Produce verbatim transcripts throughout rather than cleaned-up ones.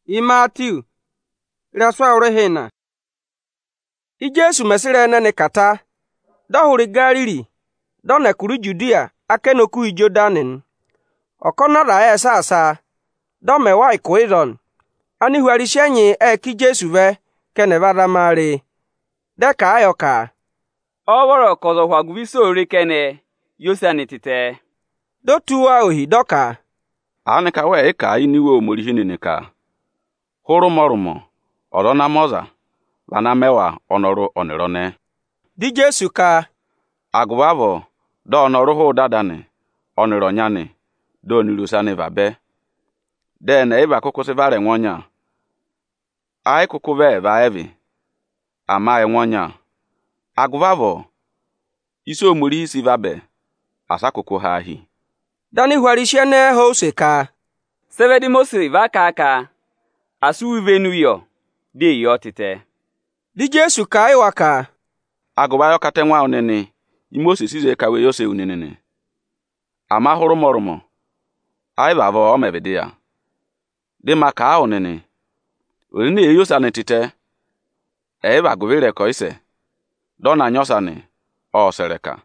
i Matthew raswa urehena i Jesu mesire nene kata dohuri Galili dona kuru Judea akenoku Jordanin okona ra esa asa do me wa ikoiron ani huari shenyi e ki Jesu ve kene vada mare de ka ayoka oworo kozo hwagubiso ore kene yosani tite do tuwa ohi doka anika we ka iniwe omori hinika horo morumo orona moza bana mewa onoru onirone di Jesu ka agwavo do onoru ho dadane onironyane do nirusane vabe de na iba kokose vare nwonya ai kokove va evi ama enwonya agwavo iso omori isi vabe asakoko ha hi dani huarishene hoseka sevedi Mose va kaka asu venu yo de yo tite di Jesu ka iwaka agụba kate nwa onene Mose size kawe yose unene ama hụrụ mọrụmọ ai bavo o mebede ya de maka onene onene yosa netite e ba govere ko ise dona nyosane o sereka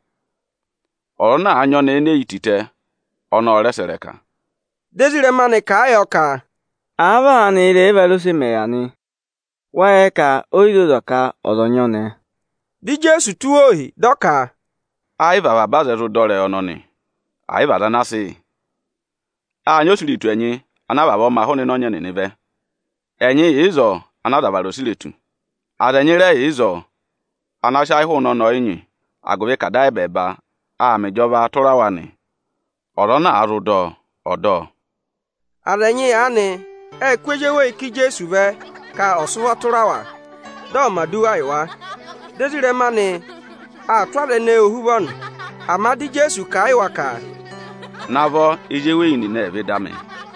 ona anyo na ene itite ona ore sereka desire mane ka ayoka ava ni re velusi meyani wa ka oidodoka odonyone di Jesu tuohi doka ai baba bazeru dore ononi ai bada nasi anyo siri tu enyi anababo ma hone nonye nenive enyi izo anadabaro siletu adenyere izo anasha ihu no no enyi agobe kada ebeba a mejoba turawani orona arudo odo adenyi ani e kwejewe ki Jesu ve ka osuwa turawa do madu aiwa desire mane a twade ne ohubon amadi Jesu ka aiwaka navo ijewe ini na ebe dame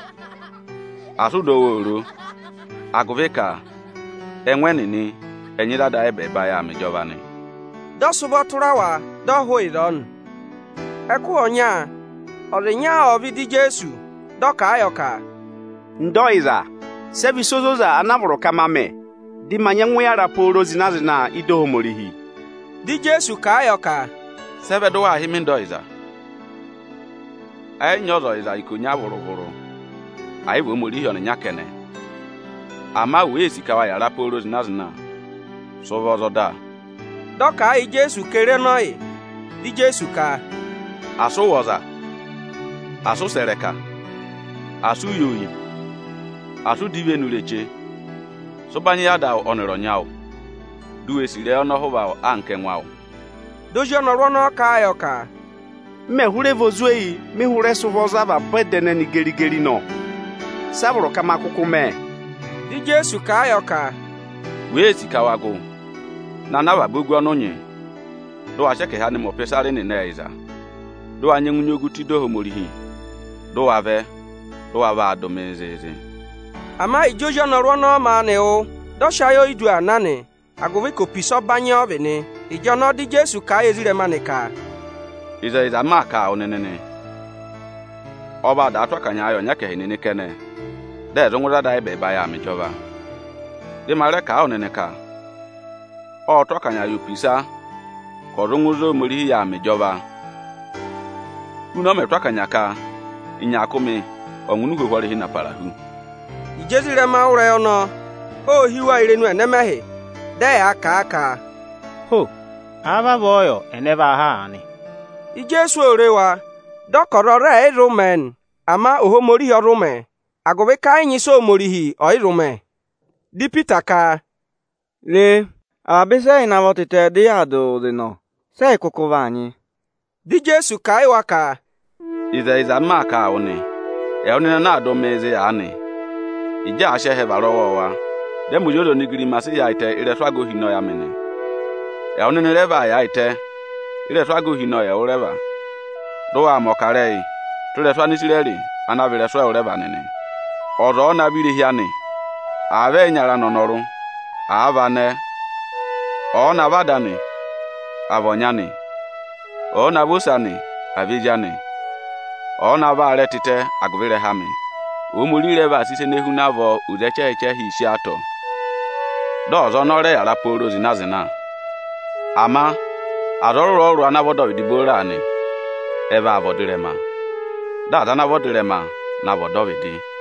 asudo woro aguveka enwenini enyira da ebe ba ya mejobani do subo turawa do hoiron eku onya orinya obi di Jesu do ka ayoka ndoiza sebi sozoza anaburo kamame di manyenwe ya raporo zinazina ido morihi di Jesu ka ayoka sebe do wa himi ndoiza ai nyozo iza ikunya buruburu ai bo morihi on nyakene ama we sikawa ya raporo zinazina sovozo da do ka ai Jesu kere noi di Jesu ka aso woza aso sereka asu yoyi asu dive nuleche so banye ya da oniro nyao duwe sire ono hoba anke nwao dojo no rono ka ayoka me hure vozuei me hure suvoza ba bedene ni gerigeri no saburo kama kukume di Jesu ka ayoka we sikawago na na ba bogu ononye do acheke ha ni mo pesare ni neiza do anye ngunyoguti do homorihi do ave do ava adomezeze ama ijojo no rono ma ne o do shayo idu anane agowe ko piso banye obene ijo no di Jesu ka ezire manika iza iza maka onenene oba da atwa kanya ayo nyake hinini kene de zongura da ebe ba ya mejoba de mare ka onene ka o twa kanya yo pisa ko runguzo muri ya mejoba uno me twa kanya ka inyakome ongunu gwore hina parahu ijezire ma ure ono o hiwa irenu enemehe de aka aka ho ava boyo eneva haani i Jesu orewa dokoro re rumen ama ohomori yorume agobe ka anyi so morihi oirume di Peter ka le abise ina votite di ado de no sei kokovani di Jesu ka iwaka iza iza maka one e one na adomeze ani ija ashe he barowa de mujodo nigiri masi ya ite ire swago hino ya mene e one ne reva ya ite ire swago hino ya ureva do wa mokarei tule swani sileri anavire swa ureva nene oro na biri hiani ave nyara nonoru avane ona badani avonyani ona busani avijani ona ba retite agvire hami omori reva sise nehu navo uzeche eche hi isi atọ do ọzọ nọrọ ya raporo zina zina ama arọrụ ọrụ anabọdọ idiboro ani ebe avọdịrema da adanabọdịrema na abọdọ vidi